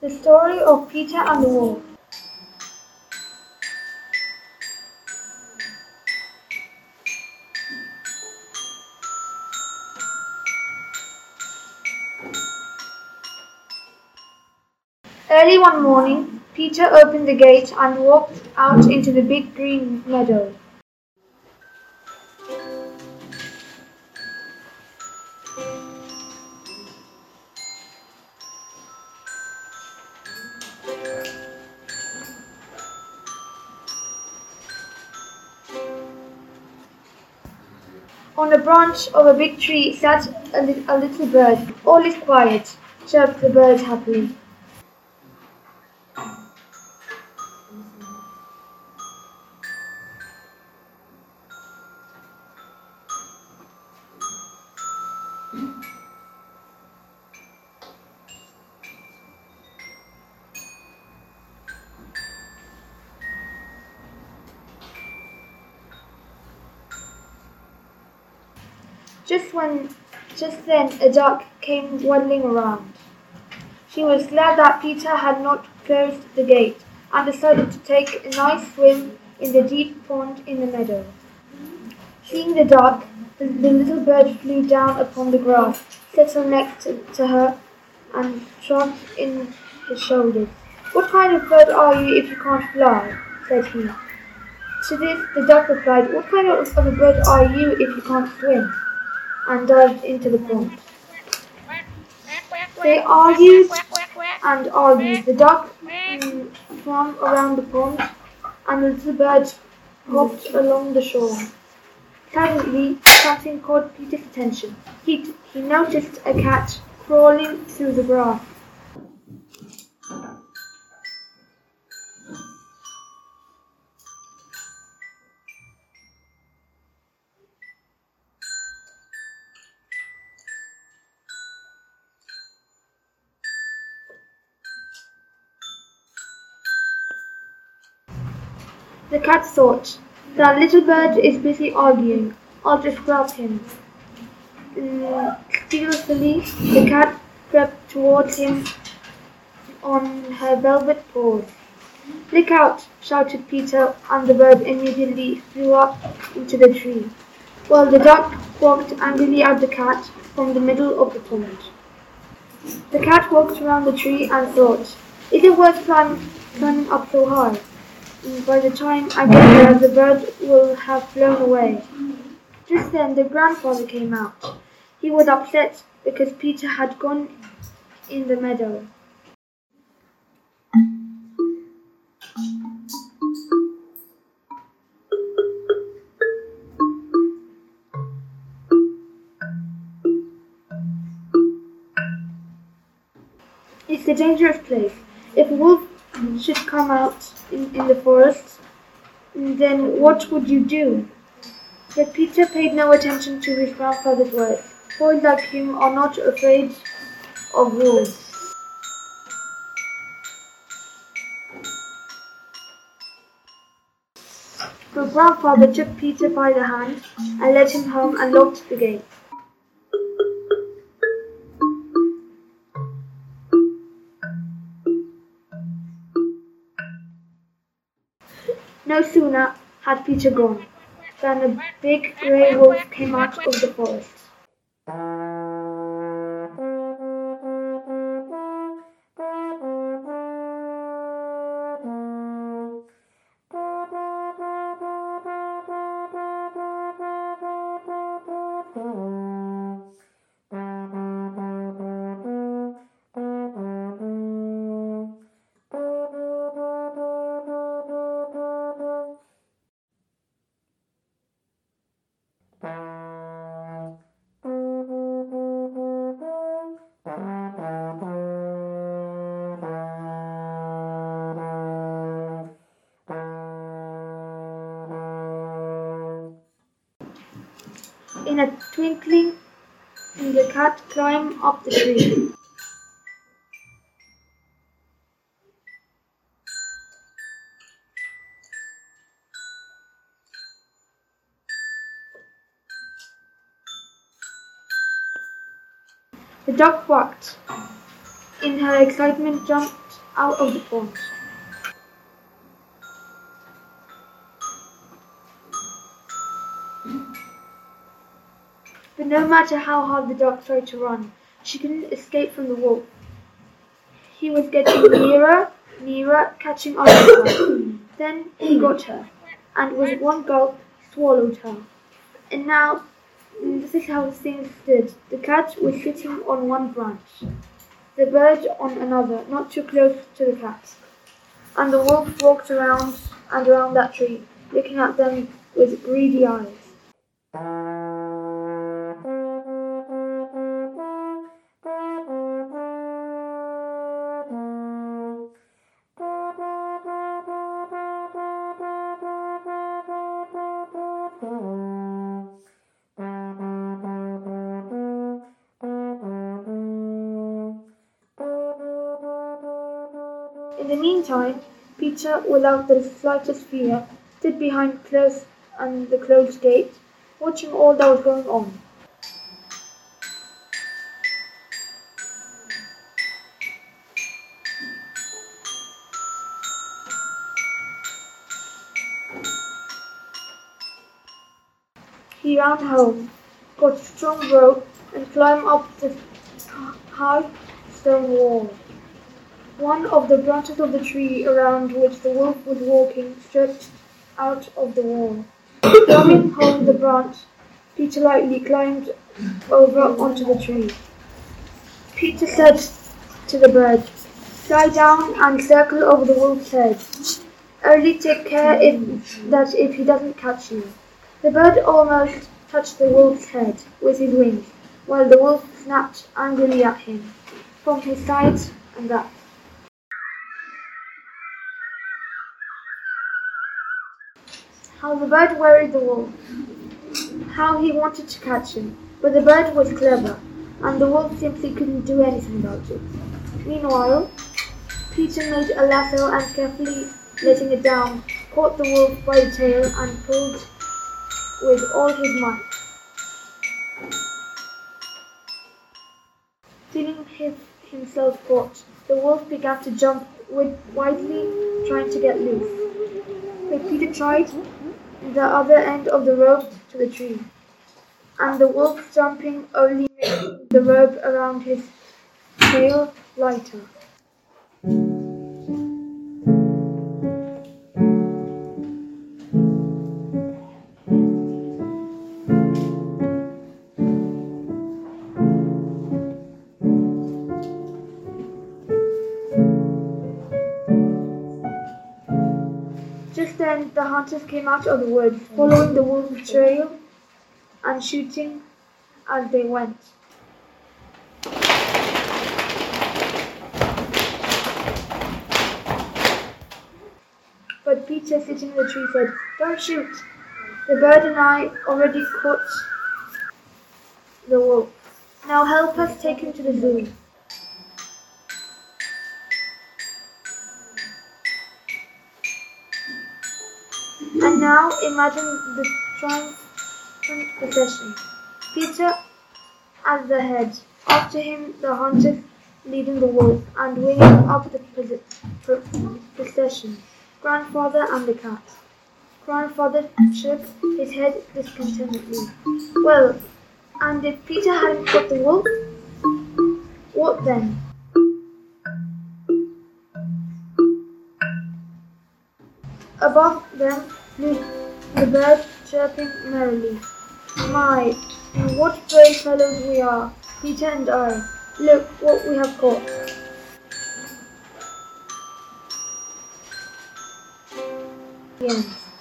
The story of Peter and the Wolf. Early one morning, Peter opened the gate and walked out into the big green meadow. On a branch of a big tree sat a little bird. "All is quiet," chirped the bird happily. Just then a duck came waddling around. She was glad that Peter had not closed the gate, and decided to take a nice swim in the deep pond in the meadow. Seeing the duck, the little bird flew down upon the grass, settled next to her, and trod in his shoulders. "What kind of bird are you if you can't fly?" said he. To this the duck replied, "What kind of a bird are you if you can't swim?" and dived into the pond. They argued and argued. The duck swam around the pond, and the little bird hopped along the shore. Suddenly, something caught Peter's attention. He noticed a cat crawling through the grass. The cat thought, "That little bird is busy arguing. I'll just grab him." Stealthily, the cat crept towards him on her velvet paws. "Look out!" shouted Peter, and the bird immediately flew up into the tree, while the duck walked angrily at the cat from the middle of the pond. The cat walked around the tree and thought, "Is it worth climbing up so high? By the time I get there, the bird will have flown away." Just then the grandfather came out. He was upset because Peter had gone in the meadow. "It's a dangerous place. If a wolf should come out in the forest, then what would you do?" But Peter paid no attention to his grandfather's words. Boys like him are not afraid of wolves. The grandfather took Peter by the hand and led him home and locked the gate. No sooner had Peter gone than a big grey wolf came out of the forest. In a twinkling, the cat climbed up the tree. The duck barked. In her excitement jumped out of the pond. But no matter how hard the dog tried to run, she couldn't escape from the wolf. He was getting nearer, catching on to her. Then he got her, and with one gulp swallowed her. And now, this is how things stood. The cat was sitting on one branch, the bird on another, not too close to the cat. And the wolf walked around and around that tree, looking at them with greedy eyes. In the meantime, Peter, without the slightest fear, stood behind the closed gate, watching all that was going on. He ran home, got a strong rope, and climbed up the high stone wall. One of the branches of the tree around which the wolf was walking stretched out of the wall. Throwing home the branch, Peter lightly climbed over onto the tree. Peter said to the bird, "Fly down and circle over the wolf's head. Only take care if he doesn't catch you." The bird almost touched the wolf's head with his wings, while the wolf snapped angrily at him from his sides and back. How the bird worried the wolf. How he wanted to catch him, but the bird was clever, and the wolf simply couldn't do anything about it. Meanwhile, Peter made a lasso and, carefully letting it down, caught the wolf by the tail and pulled with all his might. Feeling himself caught, the wolf began to jump wildly, trying to get loose. But Peter tried the other end of the rope to the tree, and the wolf jumping only made the rope around his tail lighter. Just then the hunters came out of the woods, following the wolf's trail and shooting as they went. But Peter, sitting in the tree, said, "Don't shoot. The bird and I already caught the wolf. Now help us take him to the zoo." And now imagine the triumphant procession. Peter at the head, after him the hunters leading the wolf, and winging up the procession, Grandfather and the cat. Grandfather shook his head discontentedly. Well, and if Peter hadn't caught the wolf, what then? Above them flew the bird, chirping merrily. My, what brave fellows we are, Peter and I. Look what we have caught. The end.